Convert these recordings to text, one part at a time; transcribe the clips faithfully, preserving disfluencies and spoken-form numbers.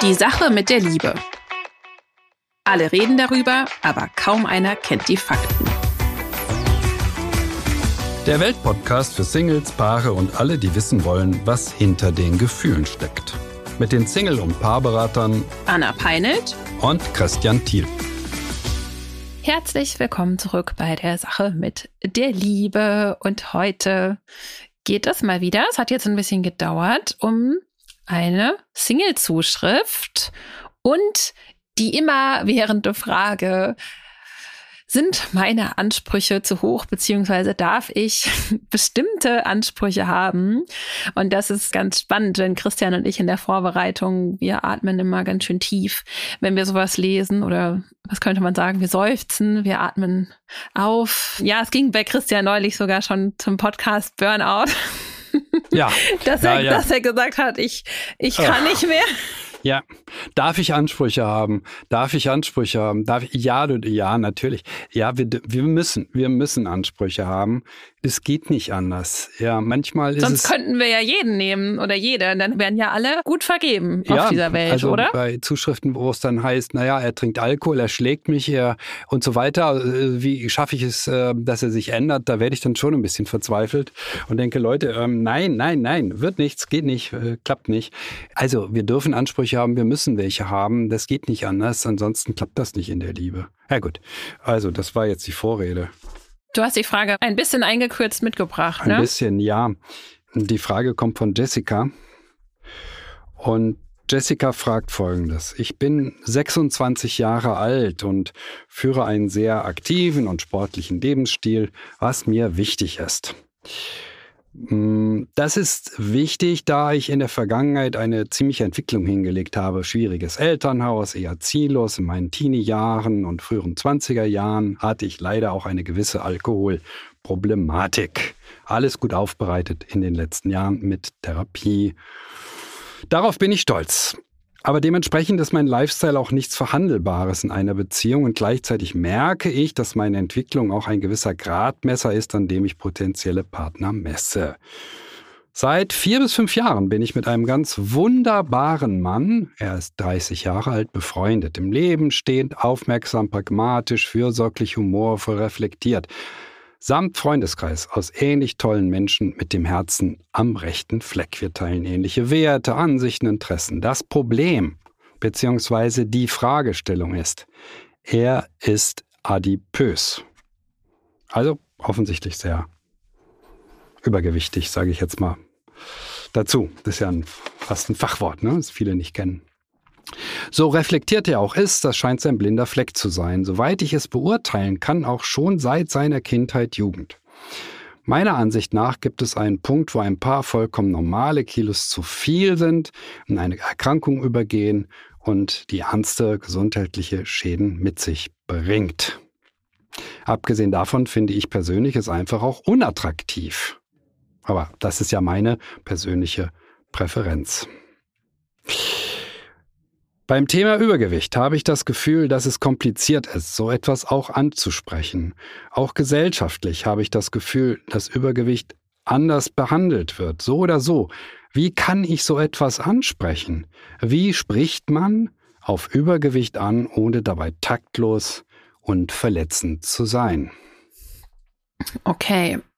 Die Sache mit der Liebe. Alle reden darüber, aber kaum einer kennt die Fakten. Der Weltpodcast für Singles, Paare und alle, die wissen wollen, was hinter den Gefühlen steckt. Mit den Single- und Paarberatern Anna Peinelt und Christian Thiel. Herzlich willkommen zurück bei der Sache mit der Liebe. Und heute geht es mal wieder, es hat jetzt ein bisschen gedauert, um eine Single-Zuschrift und die immerwährende Frage: Sind meine Ansprüche zu hoch, beziehungsweise darf ich bestimmte Ansprüche haben? Und das ist ganz spannend, denn Christian und ich in der Vorbereitung, wir atmen immer ganz schön tief, wenn wir sowas lesen, oder was könnte man sagen, wir seufzen, wir atmen auf. Ja, es ging bei Christian neulich sogar schon zum Podcast Burnout. Ja, dass, ja, er, ja. dass er gesagt hat, ich, ich kann nicht mehr. Ja, darf ich Ansprüche haben? Darf ich Ansprüche haben? Darf ich? Ja, du, ja, natürlich. Ja, wir, wir müssen, wir müssen Ansprüche haben. Es geht nicht anders. Ja, manchmal ist Sonst es. könnten wir ja jeden nehmen oder jede. Dann wären ja alle gut vergeben ja, auf dieser Welt, also oder? Bei Zuschriften, wo es dann heißt, naja, er trinkt Alkohol, er schlägt mich er und so weiter. Wie schaffe ich es, dass er sich ändert? Da werde ich dann schon ein bisschen verzweifelt und denke, Leute, ähm, nein, nein, nein, wird nichts, geht nicht, äh, klappt nicht. Also wir dürfen Ansprüche haben, wir müssen welche haben. Das geht nicht anders, ansonsten klappt das nicht in der Liebe. Ja gut, also das war jetzt die Vorrede. Du hast die Frage ein bisschen eingekürzt mitgebracht, ne? Ein bisschen, ja. Die Frage kommt von Jessica. Und Jessica fragt Folgendes: Ich bin sechsundzwanzig Jahre alt und führe einen sehr aktiven und sportlichen Lebensstil, was mir wichtig ist. Das ist wichtig, da ich in der Vergangenheit eine ziemliche Entwicklung hingelegt habe. Schwieriges Elternhaus, eher ziellos. In meinen Teenie-Jahren und früheren zwanziger Jahren hatte ich leider auch eine gewisse Alkoholproblematik. Alles gut aufbereitet in den letzten Jahren mit Therapie. Darauf bin ich stolz. Aber dementsprechend ist mein Lifestyle auch nichts Verhandelbares in einer Beziehung und gleichzeitig merke ich, dass meine Entwicklung auch ein gewisser Gradmesser ist, an dem ich potenzielle Partner messe. Seit vier bis fünf Jahren bin ich mit einem ganz wunderbaren Mann, er ist dreißig Jahre alt, befreundet, im Leben stehend, aufmerksam, pragmatisch, fürsorglich, humorvoll, reflektiert. Samt Freundeskreis aus ähnlich tollen Menschen mit dem Herzen am rechten Fleck. Wir teilen ähnliche Werte, Ansichten, Interessen. Das Problem bzw. die Fragestellung ist, er ist adipös. Also offensichtlich sehr übergewichtig, sage ich jetzt mal dazu. Das ist ja ein, fast ein Fachwort, ne, das viele nicht kennen. So reflektiert er auch ist, das scheint sein blinder Fleck zu sein, soweit ich es beurteilen kann, auch schon seit seiner Kindheit, Jugend. Meiner Ansicht nach gibt es einen Punkt, wo ein paar vollkommen normale Kilos zu viel sind, in eine Erkrankung übergehen und die ernste gesundheitliche Schäden mit sich bringt. Abgesehen davon finde ich persönlich es einfach auch unattraktiv. Aber das ist ja meine persönliche Präferenz. Beim Thema Übergewicht habe ich das Gefühl, dass es kompliziert ist, so etwas auch anzusprechen. Auch gesellschaftlich habe ich das Gefühl, dass Übergewicht anders behandelt wird, so oder so. Wie kann ich so etwas ansprechen? Wie spricht man auf Übergewicht an, ohne dabei taktlos und verletzend zu sein? Okay.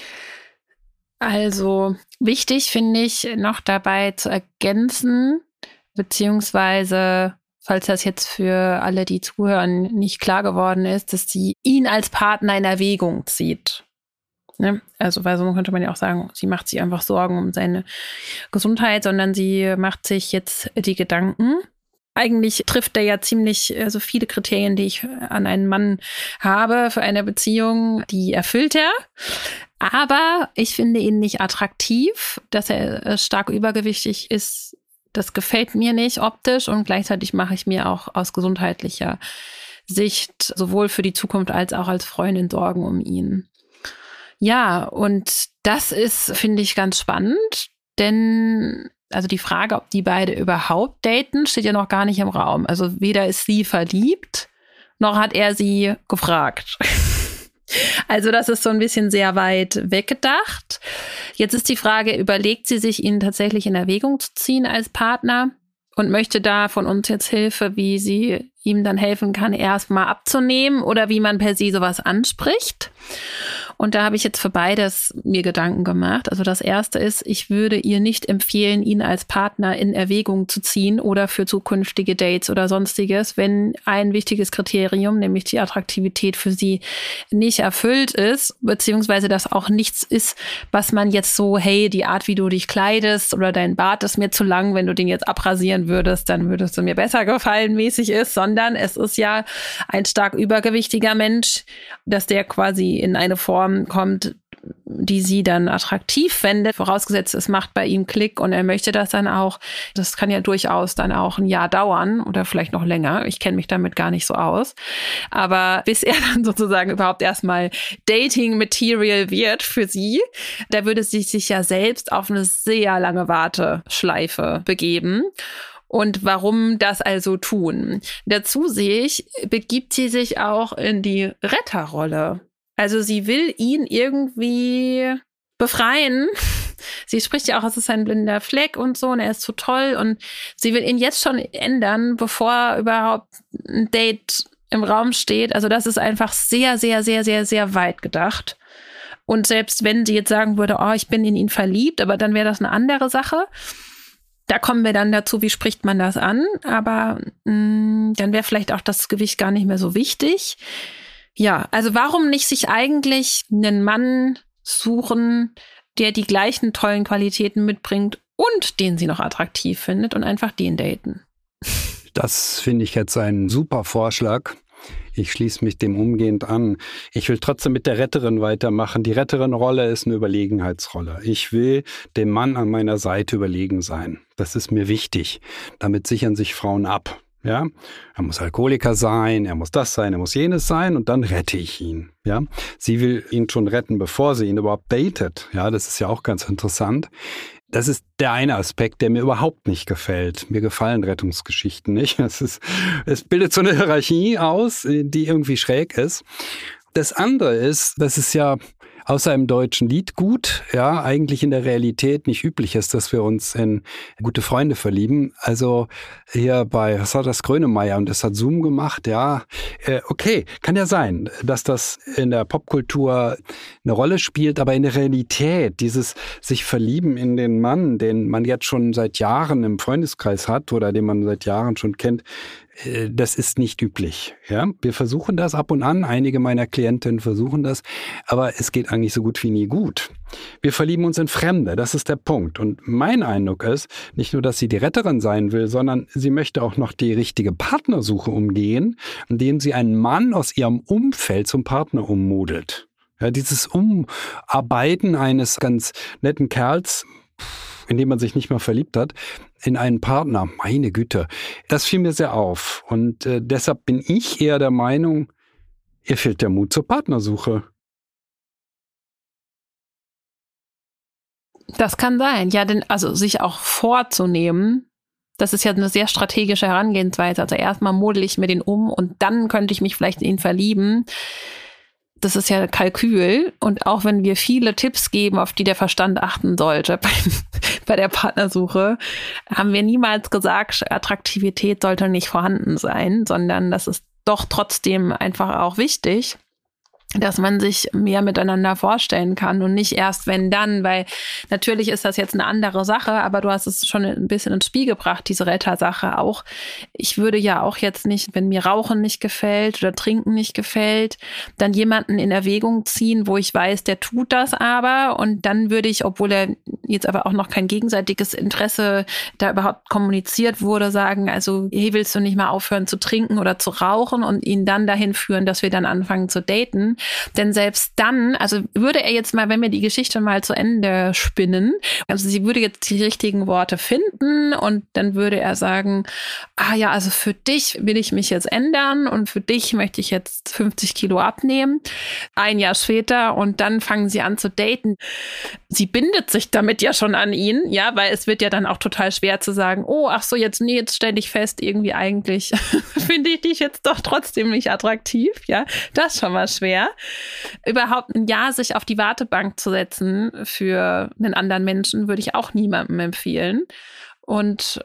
Also wichtig finde ich noch dabei zu ergänzen, beziehungsweise, falls das jetzt für alle, die zuhören, nicht klar geworden ist, dass sie ihn als Partner in Erwägung zieht. Ne? Also, weil so könnte man ja auch sagen, sie macht sich einfach Sorgen um seine Gesundheit, sondern sie macht sich jetzt die Gedanken. Eigentlich trifft er ja ziemlich also viele Kriterien, die ich an einen Mann habe für eine Beziehung, die erfüllt er. Aber ich finde ihn nicht attraktiv, dass er stark übergewichtig ist. Das gefällt mir nicht optisch und gleichzeitig mache ich mir auch aus gesundheitlicher Sicht sowohl für die Zukunft als auch als Freundin Sorgen um ihn. Ja, und das ist, finde ich, ganz spannend, denn also die Frage, ob die beide überhaupt daten, steht ja noch gar nicht im Raum. Also weder ist sie verliebt, noch hat er sie gefragt. Also das ist so ein bisschen sehr weit weggedacht. Jetzt ist die Frage, überlegt sie sich, ihn tatsächlich in Erwägung zu ziehen als Partner? und möchte da von uns jetzt Hilfe, wie sie ihm dann helfen kann, erstmal abzunehmen oder wie man per se sowas anspricht. Und da habe ich jetzt für beides mir Gedanken gemacht. Also das erste ist, ich würde ihr nicht empfehlen, ihn als Partner in Erwägung zu ziehen oder für zukünftige Dates oder sonstiges, wenn ein wichtiges Kriterium, nämlich die Attraktivität für sie, nicht erfüllt ist, beziehungsweise das auch nichts ist, was man jetzt so, hey, die Art, wie du dich kleidest oder dein Bart ist mir zu lang, wenn du den jetzt abrasieren würdest, dann würdest du mir besser gefallen, mäßig ist, sondern es ist ja ein stark übergewichtiger Mensch, dass der quasi in eine Form kommt, die sie dann attraktiv fände, vorausgesetzt, es macht bei ihm Klick und er möchte das dann auch. Das kann ja durchaus dann auch ein Jahr dauern oder vielleicht noch länger. Ich kenne mich damit gar nicht so aus. Aber bis er dann sozusagen überhaupt erstmal Dating-Material wird für sie, da würde sie sich ja selbst auf eine sehr lange Warteschleife begeben. Und warum das also tun? Dazu sehe ich, begibt sie sich auch in die Retterrolle. Also sie will ihn irgendwie befreien. Sie spricht ja auch, es ist ein blinder Fleck und so und er ist so toll und sie will ihn jetzt schon ändern, bevor überhaupt ein Date im Raum steht. Also das ist einfach sehr, sehr, sehr, sehr, sehr weit gedacht. Und selbst wenn sie jetzt sagen würde, oh, ich bin in ihn verliebt, aber dann wäre das eine andere Sache. Da kommen wir dann dazu, wie spricht man das an? Aber mh, dann wäre vielleicht auch das Gewicht gar nicht mehr so wichtig. Ja, also warum nicht sich eigentlich einen Mann suchen, der die gleichen tollen Qualitäten mitbringt und den sie noch attraktiv findet und einfach den daten? Das finde ich jetzt einen super Vorschlag. Ich schließe mich dem umgehend an. Ich will trotzdem mit der Retterin weitermachen. Die Retterin-Rolle ist eine Überlegenheitsrolle. Ich will dem Mann an meiner Seite überlegen sein. Das ist mir wichtig. Damit sichern sich Frauen ab. Ja, er muss Alkoholiker sein, er muss das sein, er muss jenes sein und dann rette ich ihn. Ja, sie will ihn schon retten, bevor sie ihn überhaupt datet. Ja, das ist ja auch ganz interessant. Das ist der eine Aspekt, der mir überhaupt nicht gefällt. Mir gefallen Rettungsgeschichten nicht. Es ist, es bildet so eine Hierarchie aus, die irgendwie schräg ist. Das andere ist, das ist ja außer im deutschen Lied gut, ja, eigentlich in der Realität nicht üblich ist, dass wir uns in gute Freunde verlieben. Also hier bei, was war das, Grönemeyer und das hat Zoom gemacht, ja, äh, okay, kann ja sein, dass das in der Popkultur eine Rolle spielt, aber in der Realität, dieses sich verlieben in den Mann, den man jetzt schon seit Jahren im Freundeskreis hat oder den man seit Jahren schon kennt, das ist nicht üblich. Ja, wir versuchen das ab und an. Einige meiner Klientinnen versuchen das, aber es geht eigentlich so gut wie nie gut. Wir verlieben uns in Fremde. Das ist der Punkt. Und mein Eindruck ist, nicht nur, dass sie die Retterin sein will, sondern sie möchte auch noch die richtige Partnersuche umgehen, indem sie einen Mann aus ihrem Umfeld zum Partner ummodelt. Ja, dieses Umarbeiten eines ganz netten Kerls, in dem man sich nicht mal verliebt hat, in einen Partner, meine Güte, das fiel mir sehr auf. Und äh, deshalb bin ich eher der Meinung, ihr fehlt der Mut zur Partnersuche. Das kann sein, ja, denn also sich auch vorzunehmen, das ist ja eine sehr strategische Herangehensweise. Also erstmal model ich mir den um und dann könnte ich mich vielleicht in ihn verlieben. Das ist ja Kalkül. Und auch wenn wir viele Tipps geben, auf die der Verstand achten sollte bei, bei der Partnersuche, haben wir niemals gesagt, Attraktivität sollte nicht vorhanden sein, sondern das ist doch trotzdem einfach auch wichtig, dass man sich mehr miteinander vorstellen kann und nicht erst wenn dann, weil natürlich ist das jetzt eine andere Sache, aber du hast es schon ein bisschen ins Spiel gebracht, diese Rettersache auch. Ich würde ja auch jetzt nicht, wenn mir Rauchen nicht gefällt oder Trinken nicht gefällt, dann jemanden in Erwägung ziehen, wo ich weiß, der tut das aber und dann würde ich, obwohl er jetzt aber auch noch kein gegenseitiges Interesse da überhaupt kommuniziert wurde, sagen, also hey, willst du nicht mal aufhören zu trinken oder zu rauchen und ihn dann dahin führen, dass wir dann anfangen zu daten. Denn selbst dann, also würde er jetzt mal, wenn wir die Geschichte mal zu Ende spinnen, also sie würde jetzt die richtigen Worte finden und dann würde er sagen, ah ja, also für dich will ich mich jetzt ändern und für dich möchte ich jetzt fünfzig Kilo abnehmen. Ein Jahr später und dann fangen sie an zu daten. Sie bindet sich damit ja schon an ihn, ja, weil es wird ja dann auch total schwer zu sagen, oh, ach so, jetzt, nee, jetzt stelle ich fest, irgendwie eigentlich finde ich dich jetzt doch trotzdem nicht attraktiv, ja, das ist schon mal schwer. Überhaupt ein Jahr sich auf die Wartebank zu setzen für einen anderen Menschen, würde ich auch niemandem empfehlen. Und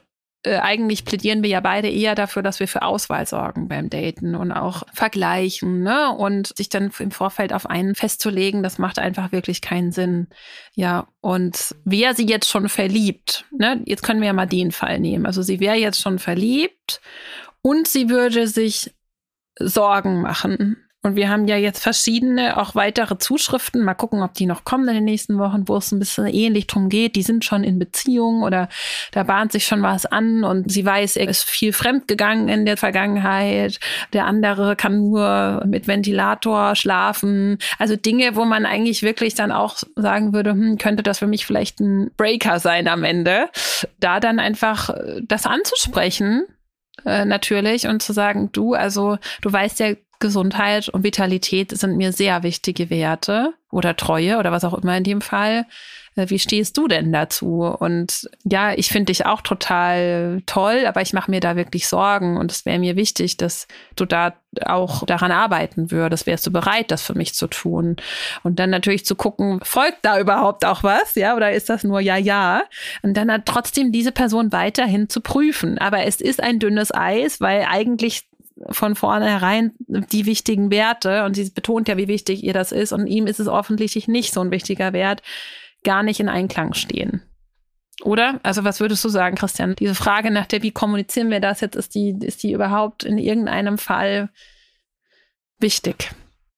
äh, eigentlich plädieren wir ja beide eher dafür, dass wir für Auswahl sorgen beim Daten und auch vergleichen, ne? Und sich dann im Vorfeld auf einen festzulegen, das macht einfach wirklich keinen Sinn. Ja, und wäre sie jetzt schon verliebt, ne? Jetzt können wir ja mal den Fall nehmen. Also sie wäre jetzt schon verliebt und sie würde sich Sorgen machen. Und wir haben ja jetzt verschiedene, auch weitere Zuschriften. Mal gucken, ob die noch kommen in den nächsten Wochen, wo es ein bisschen ähnlich drum geht. Die sind schon in Beziehung oder da bahnt sich schon was an und sie weiß, er ist viel fremdgegangen in der Vergangenheit. Der andere kann nur mit Ventilator schlafen. Also Dinge, wo man eigentlich wirklich dann auch sagen würde, hm, könnte das für mich vielleicht ein Breaker sein am Ende. Da dann einfach das anzusprechen, äh, natürlich, und zu sagen, du, also du weißt ja, Gesundheit und Vitalität sind mir sehr wichtige Werte oder Treue oder was auch immer in dem Fall. Wie stehst du denn dazu? Und ja, ich finde dich auch total toll, aber ich mache mir da wirklich Sorgen und es wäre mir wichtig, dass du da auch daran arbeiten würdest. Wärst du bereit, das für mich zu tun? Und dann natürlich zu gucken, folgt da überhaupt auch was? Ja, oder ist das nur ja, ja? Und dann hat trotzdem diese Person weiterhin zu prüfen. Aber es ist ein dünnes Eis, weil eigentlich von vornherein die wichtigen Werte, und sie betont ja, wie wichtig ihr das ist, und ihm ist es offensichtlich nicht so ein wichtiger Wert, gar nicht in Einklang stehen. Oder? Also was würdest du sagen, Christian? Diese Frage nach der, wie kommunizieren wir das jetzt, ist die, ist die überhaupt in irgendeinem Fall wichtig?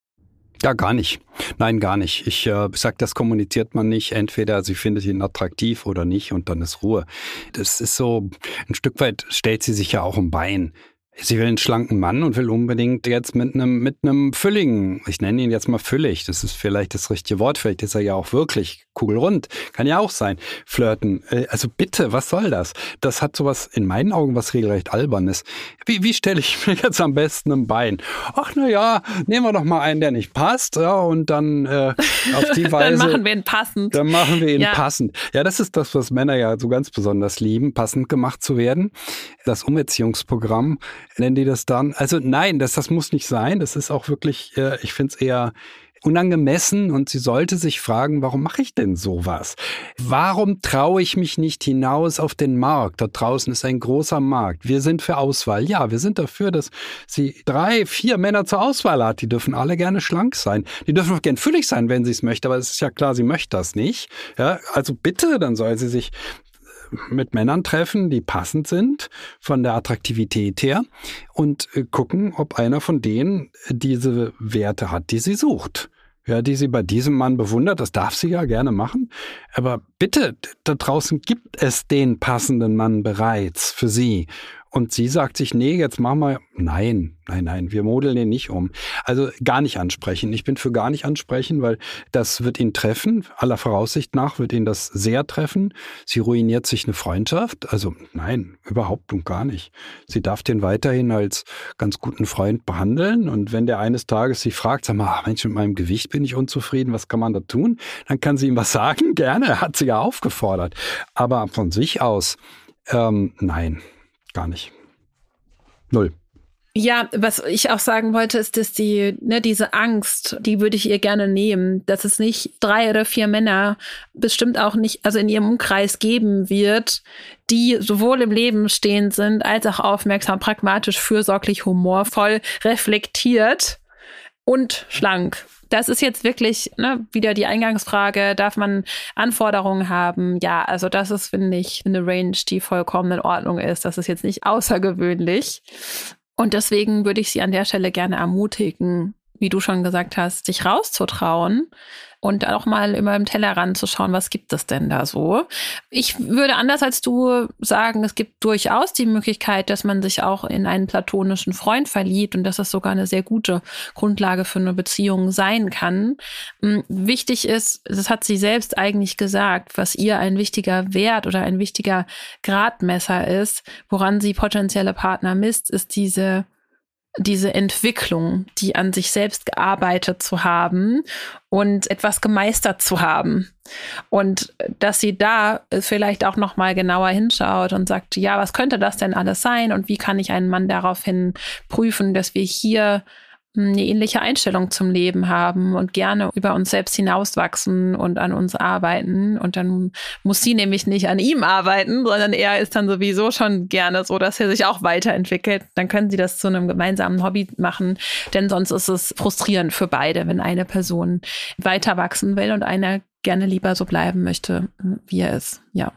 Ja, gar nicht. Nein, gar nicht. Ich äh, sag, das kommuniziert man nicht. Entweder sie findet ihn attraktiv oder nicht und dann ist Ruhe. Das ist so, ein Stück weit stellt sie sich ja auch um Bein. Sie will einen schlanken Mann und will unbedingt jetzt mit einem mit einem fülligen, ich nenne ihn jetzt mal füllig, das ist vielleicht das richtige Wort, vielleicht ist er ja auch wirklich kugelrund, kann ja auch sein, flirten. Also bitte, was soll das? Das hat sowas in meinen Augen was regelrecht Albernes. Wie, wie stelle ich mir jetzt am besten ein Bein? Ach na ja, nehmen wir doch mal einen, der nicht passt, ja, und dann äh, auf die Weise. Dann machen wir ihn passend. Dann machen wir ihn ja. passend. Ja, das ist das, was Männer ja so ganz besonders lieben, passend gemacht zu werden. Das Umerziehungsprogramm nennen die das dann. Also nein, das, das muss nicht sein. Das ist auch wirklich, äh, ich finde es eher unangemessen und sie sollte sich fragen, warum mache ich denn sowas? Warum traue ich mich nicht hinaus auf den Markt? Da draußen ist ein großer Markt. Wir sind für Auswahl. Ja, wir sind dafür, dass sie drei, vier Männer zur Auswahl hat. Die dürfen alle gerne schlank sein. Die dürfen auch gern füllig sein, wenn sie es möchte. Aber es ist ja klar, sie möchte das nicht. Ja, also bitte, dann soll sie sich mit Männern treffen, die passend sind von der Attraktivität her und gucken, ob einer von denen diese Werte hat, die sie sucht. Ja, die sie bei diesem Mann bewundert, das darf sie ja gerne machen. Aber bitte, da draußen gibt es den passenden Mann bereits für sie. Und sie sagt sich, nee, jetzt machen wir, nein, nein, nein, wir modeln den nicht um. Also gar nicht ansprechen. Ich bin für gar nicht ansprechen, weil das wird ihn treffen. Aller Voraussicht nach wird ihn das sehr treffen. Sie ruiniert sich eine Freundschaft. Also nein, überhaupt und gar nicht. Sie darf den weiterhin als ganz guten Freund behandeln. Und wenn der eines Tages sich fragt, sag mal, Mensch, mit meinem Gewicht bin ich unzufrieden, was kann man da tun? Dann kann sie ihm was sagen. Gerne, hat sie ja aufgefordert. Aber von sich aus, ähm, nein. Gar nicht. Null. Ja, was ich auch sagen wollte, ist, dass die, ne, diese Angst, die würde ich ihr gerne nehmen, dass es nicht drei oder vier Männer, bestimmt auch nicht, also in ihrem Umkreis geben wird, die sowohl im Leben stehend sind, als auch aufmerksam, pragmatisch, fürsorglich, humorvoll, reflektiert und schlank. Das ist jetzt wirklich, ne, wieder die Eingangsfrage, darf man Anforderungen haben? Ja, also das ist, finde ich, eine Range, die vollkommen in Ordnung ist. Das ist jetzt nicht außergewöhnlich. Und deswegen würde ich sie an der Stelle gerne ermutigen, wie du schon gesagt hast, sich rauszutrauen und auch mal immer im Tellerrand zu schauen, was gibt es denn da so. Ich würde anders als du sagen, es gibt durchaus die Möglichkeit, dass man sich auch in einen platonischen Freund verliebt und dass das sogar eine sehr gute Grundlage für eine Beziehung sein kann. Wichtig ist, das hat sie selbst eigentlich gesagt, was ihr ein wichtiger Wert oder ein wichtiger Gradmesser ist, woran sie potenzielle Partner misst, ist diese diese Entwicklung, die an sich selbst gearbeitet zu haben und etwas gemeistert zu haben. Und dass sie da vielleicht auch noch mal genauer hinschaut und sagt, ja, was könnte das denn alles sein und wie kann ich einen Mann daraufhin prüfen, dass wir hier eine ähnliche Einstellung zum Leben haben und gerne über uns selbst hinauswachsen und an uns arbeiten. Und dann muss sie nämlich nicht an ihm arbeiten, sondern er ist dann sowieso schon gerne so, dass er sich auch weiterentwickelt. Dann können sie das zu einem gemeinsamen Hobby machen, denn sonst ist es frustrierend für beide, wenn eine Person weiter wachsen will und einer gerne lieber so bleiben möchte, wie er ist. Ja.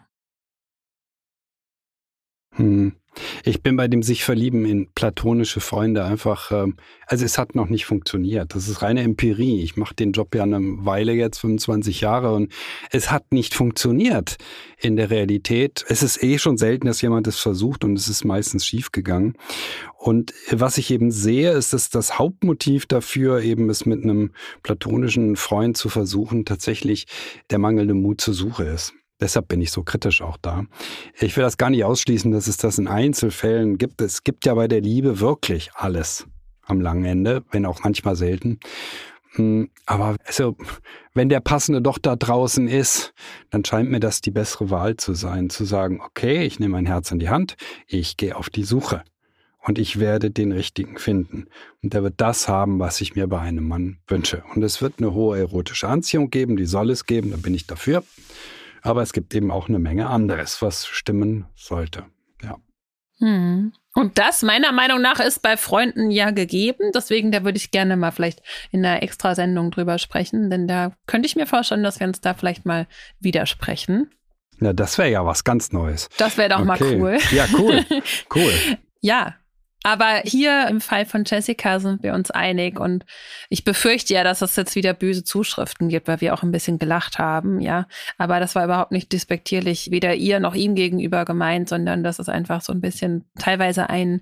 Hm. Ich bin bei dem sich verlieben in platonische Freunde einfach, ähm, also es hat noch nicht funktioniert. Das ist reine Empirie. Ich mache den Job ja eine Weile jetzt, fünfundzwanzig Jahre, und es hat nicht funktioniert in der Realität. Es ist eh schon selten, dass jemand es versucht, und es ist meistens schiefgegangen. Und was ich eben sehe, ist, dass das Hauptmotiv dafür, eben es mit einem platonischen Freund zu versuchen, tatsächlich der mangelnde Mut zur Suche ist. Deshalb bin ich so kritisch auch da. Ich will das gar nicht ausschließen, dass es das in Einzelfällen gibt. Es gibt ja bei der Liebe wirklich alles am langen Ende, wenn auch manchmal selten. Aber also, wenn der Passende doch da draußen ist, dann scheint mir das die bessere Wahl zu sein, zu sagen, okay, ich nehme mein Herz in die Hand, ich gehe auf die Suche und ich werde den Richtigen finden. Und der wird das haben, was ich mir bei einem Mann wünsche. Und es wird eine hohe erotische Anziehung geben, die soll es geben, da bin ich dafür. Aber es gibt eben auch eine Menge anderes, was stimmen sollte. Ja. Hm. Und das meiner Meinung nach ist bei Freunden ja gegeben. Deswegen, da würde ich gerne mal vielleicht in einer Extrasendung drüber sprechen. Denn da könnte ich mir vorstellen, dass wir uns da vielleicht mal widersprechen. Ja, das wäre ja was ganz Neues. Das wäre doch okay. Mal cool. Ja, cool. Cool. Ja. Aber hier im Fall von Jessica sind wir uns einig, und ich befürchte ja, dass es jetzt wieder böse Zuschriften gibt, weil wir auch ein bisschen gelacht haben, ja. Aber das war überhaupt nicht despektierlich, weder ihr noch ihm gegenüber gemeint, sondern das ist einfach so ein bisschen teilweise ein,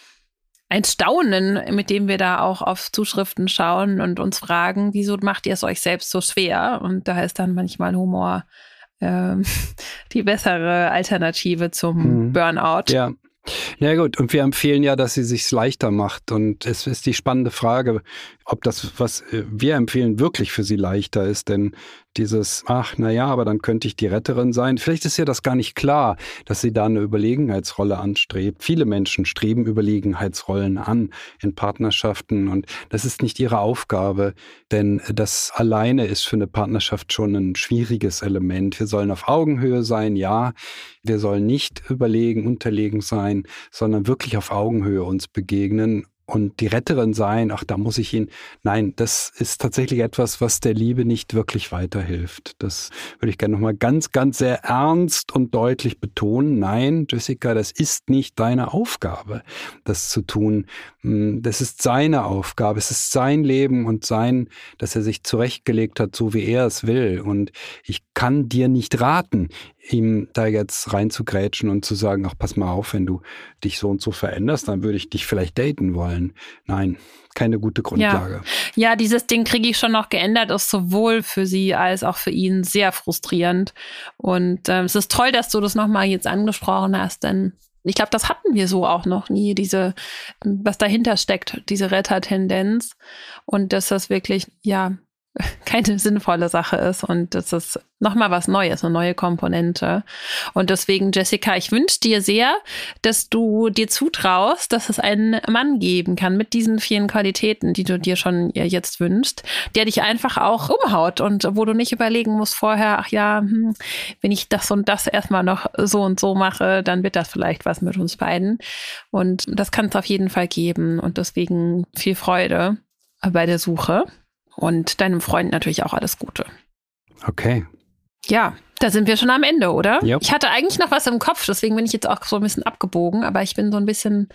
ein Staunen, mit dem wir da auch auf Zuschriften schauen und uns fragen, wieso macht ihr es euch selbst so schwer? Und da ist dann manchmal Humor ähm, die bessere Alternative zum mhm. Burnout. Ja. Ja gut, und wir empfehlen ja, dass sie sich's leichter macht, und es ist die spannende Frage, ob das, was wir empfehlen, wirklich für sie leichter ist, denn dieses, ach naja, aber dann könnte ich die Retterin sein, vielleicht ist ihr das gar nicht klar, dass sie da eine Überlegenheitsrolle anstrebt. Viele Menschen streben Überlegenheitsrollen an in Partnerschaften, und das ist nicht ihre Aufgabe, denn das alleine ist für eine Partnerschaft schon ein schwieriges Element. Wir sollen auf Augenhöhe sein, ja, wir sollen nicht überlegen, unterlegen sein, sondern wirklich auf Augenhöhe uns begegnen. Und die Retterin sein, ach, da muss ich ihn, nein, das ist tatsächlich etwas, was der Liebe nicht wirklich weiterhilft. Das würde ich gerne nochmal ganz, ganz sehr ernst und deutlich betonen. Nein, Jessica, das ist nicht deine Aufgabe, das zu tun. Das ist seine Aufgabe, es ist sein Leben und sein, dass er sich zurechtgelegt hat, so wie er es will. Und ich kann dir nicht raten, ihm da jetzt reinzugrätschen und zu sagen, ach, pass mal auf, wenn du dich so und so veränderst, dann würde ich dich vielleicht daten wollen. Nein, keine gute Grundlage. Ja, ja, dieses Ding kriege ich schon noch geändert, ist sowohl für sie als auch für ihn sehr frustrierend. Und äh, es ist toll, dass du das nochmal jetzt angesprochen hast, denn ich glaube, das hatten wir so auch noch nie, diese, was dahinter steckt, diese Rettertendenz. Und dass das wirklich, ja, keine sinnvolle Sache ist, und das ist nochmal was Neues, eine neue Komponente. Und deswegen, Jessica, ich wünsche dir sehr, dass du dir zutraust, dass es einen Mann geben kann mit diesen vielen Qualitäten, die du dir schon jetzt wünschst, der dich einfach auch umhaut und wo du nicht überlegen musst vorher, ach ja, hm, wenn ich das und das erstmal noch so und so mache, dann wird das vielleicht was mit uns beiden. Und das kann es auf jeden Fall geben, und deswegen viel Freude bei der Suche. Und deinem Freund natürlich auch alles Gute. Okay. Ja, da sind wir schon am Ende, oder? Yep. Ich hatte eigentlich noch was im Kopf, deswegen bin ich jetzt auch so ein bisschen abgebogen, aber ich bin so ein bisschen,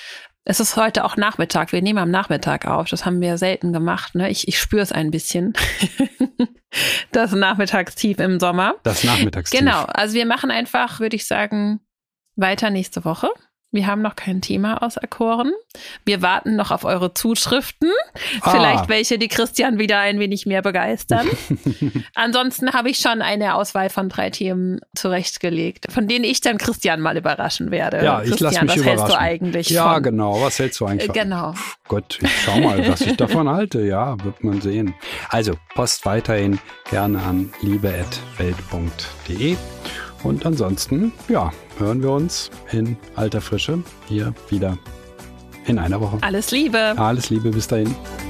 es ist heute auch Nachmittag, wir nehmen am Nachmittag auf, das haben wir selten gemacht, ne? Ich, ich spüre es ein bisschen, das Nachmittagstief im Sommer. Das Nachmittagstief. Genau, also wir machen einfach, würde ich sagen, weiter nächste Woche. Wir haben noch kein Thema auserkoren. Wir warten noch auf eure Zuschriften. Ah. Vielleicht welche, die Christian wieder ein wenig mehr begeistern. Ansonsten habe ich schon eine Auswahl von drei Themen zurechtgelegt, von denen ich dann Christian mal überraschen werde. Ja, ich lasse mich was überraschen. Was hältst du eigentlich Ja, von? genau. Was hältst du eigentlich von? Genau. Gott, ich schau mal, was ich davon halte. Ja, wird man sehen. Also, Post weiterhin gerne an liebe at welt punkt de. Und ansonsten, ja, hören wir uns in alter Frische hier wieder in einer Woche. Alles Liebe. Alles Liebe, bis dahin.